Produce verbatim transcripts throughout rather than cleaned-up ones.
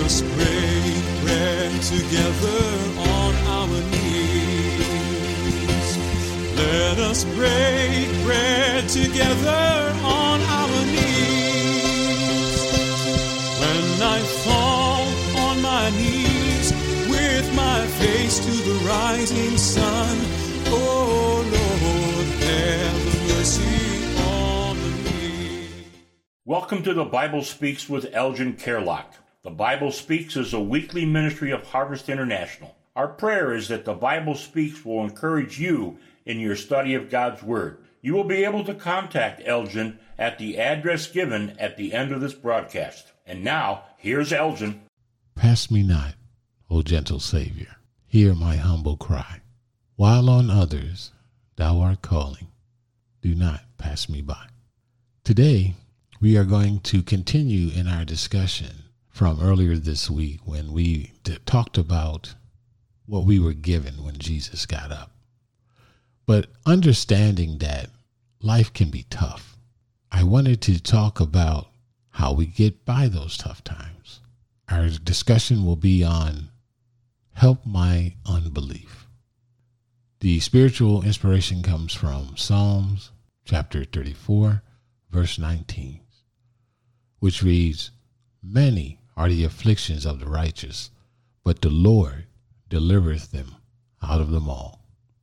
us break bread together on our knees. Let us break bread together on our knees. When I fall on my knees with my face to the rising sun, oh Lord, have mercy on me. Welcome to the Bible Speaks with Elgin Kerlock. The Bible Speaks is a weekly ministry of Harvest International. Our prayer is that the Bible Speaks will encourage you in your study of God's Word. You will be able to contact Elgin at the address given at the end of this broadcast. And now, here's Elgin. Pass me not, O gentle Savior, hear my humble cry. While on others thou art calling, do not pass me by. Today, we are going to continue in our discussion from earlier this week when we t- talked about what we were given when Jesus got up. But understanding that life can be tough, I wanted to talk about how we get by those tough times. Our discussion will be on help my unbelief. The spiritual inspiration comes from Psalms chapter thirty-four, verse nineteen, which reads, "Many are the afflictions of the righteous, but the Lord delivereth them out of them all."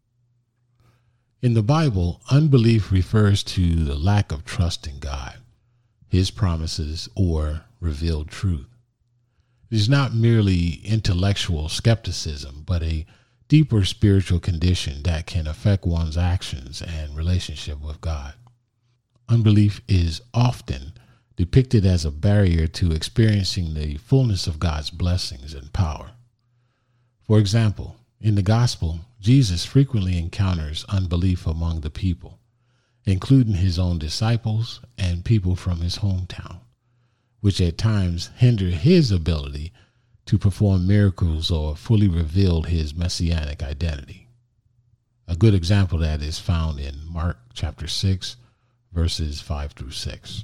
In the Bible, unbelief refers to the lack of trust in God, His promises, or revealed truth. It is not merely intellectual skepticism, but a deeper spiritual condition that can affect one's actions and relationship with God. Unbelief is often depicted as a barrier to experiencing the fullness of God's blessings and power. For example, in the gospel, Jesus frequently encounters unbelief among the people, including his own disciples and people from his hometown, which at times hindered his ability to perform miracles or fully revealed his messianic identity. A good example of that is found in Mark chapter six, verses five through six.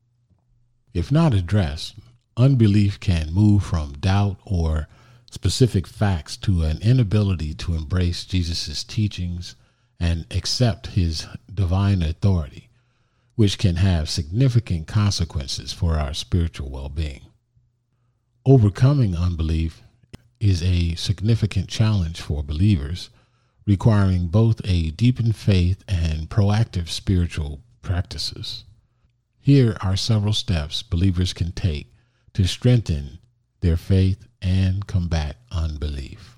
If not addressed, unbelief can move from doubt or specific facts to an inability to embrace Jesus' teachings and accept his divine authority, which can have significant consequences for our spiritual well-being. Overcoming unbelief is a significant challenge for believers, requiring both a deepened faith and proactive spiritual practices. Here are several steps believers can take to strengthen their faith and combat unbelief.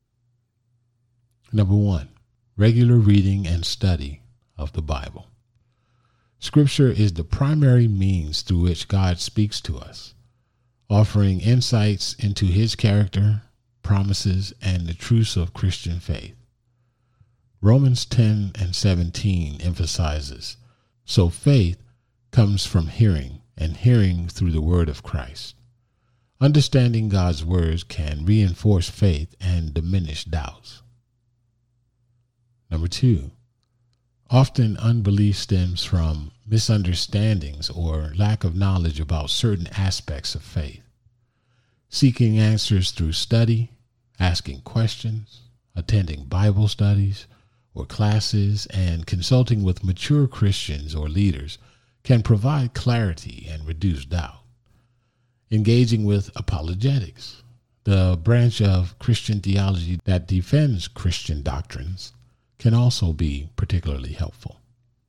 Number one, regular reading and study of the Bible. Scripture is the primary means through which God speaks to us, offering insights into his character, promises, and the truths of Christian faith. Romans ten and seventeen emphasizes, "So faith comes from hearing, and hearing through the word of Christ." Understanding God's words can reinforce faith and diminish doubts. Number two, often unbelief stems from misunderstandings or lack of knowledge about certain aspects of faith. Seeking answers through study, asking questions, attending Bible studies or classes, and consulting with mature Christians or leaders can provide clarity and reduce doubt. Engaging with apologetics, the branch of Christian theology that defends Christian doctrines, can also be particularly helpful.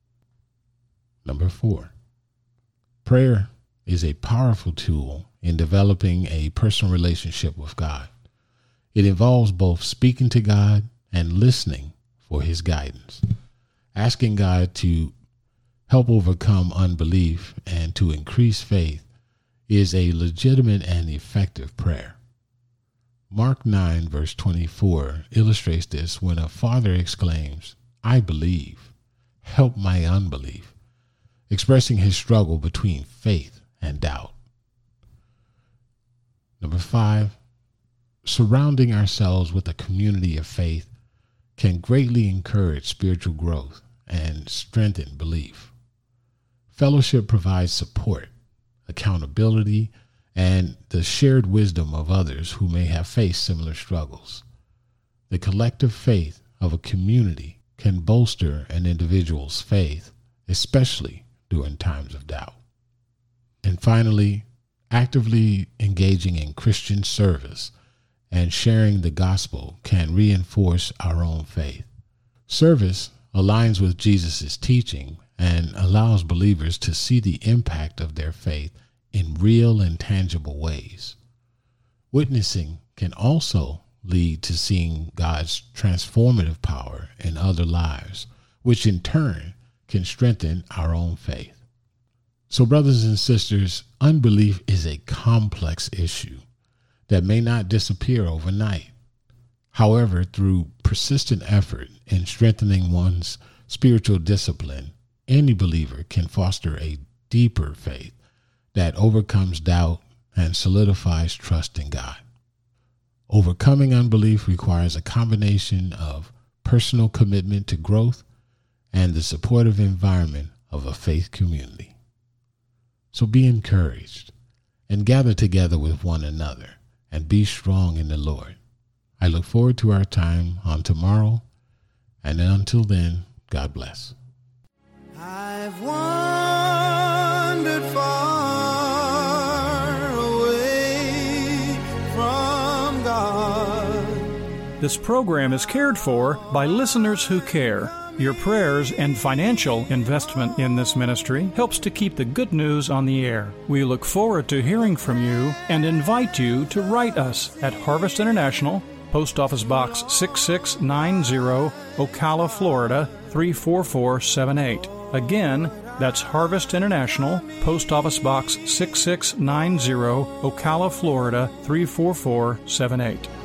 Number four, prayer is a powerful tool in developing a personal relationship with God. It involves both speaking to God and listening for his guidance, asking God to help overcome unbelief and to increase faith is a legitimate and effective prayer. Mark nine, verse twenty-four illustrates this when a father exclaims, "I believe, help my unbelief," expressing his struggle between faith and doubt. Number five, surrounding ourselves with a community of faith can greatly encourage spiritual growth and strengthen belief. Fellowship provides support, accountability, and the shared wisdom of others who may have faced similar struggles. The collective faith of a community can bolster an individual's faith, especially during times of doubt. And finally, actively engaging in Christian service and sharing the gospel can reinforce our own faith. Service aligns with Jesus' teaching and allows believers to see the impact of their faith in real and tangible ways. Witnessing can also lead to seeing God's transformative power in other lives, which in turn can strengthen our own faith. So, brothers and sisters, unbelief is a complex issue that may not disappear overnight. However, through persistent effort in strengthening one's spiritual discipline, any believer can foster a deeper faith that overcomes doubt and solidifies trust in God. Overcoming unbelief requires a combination of personal commitment to growth and the supportive environment of a faith community. So be encouraged and gather together with one another and be strong in the Lord. I look forward to our time on tomorrow, and until then, God bless. I've wandered far away from God. This program is cared for by listeners who care. Your prayers and financial investment in this ministry helps to keep the good news on the air. We look forward to hearing from you and invite you to write us at Harvest International, Post Office Box six six nine zero, Ocala, Florida three four four seven eight. Again, that's Harvest International, Post Office Box six six nine zero, Ocala, Florida three four four seven eight.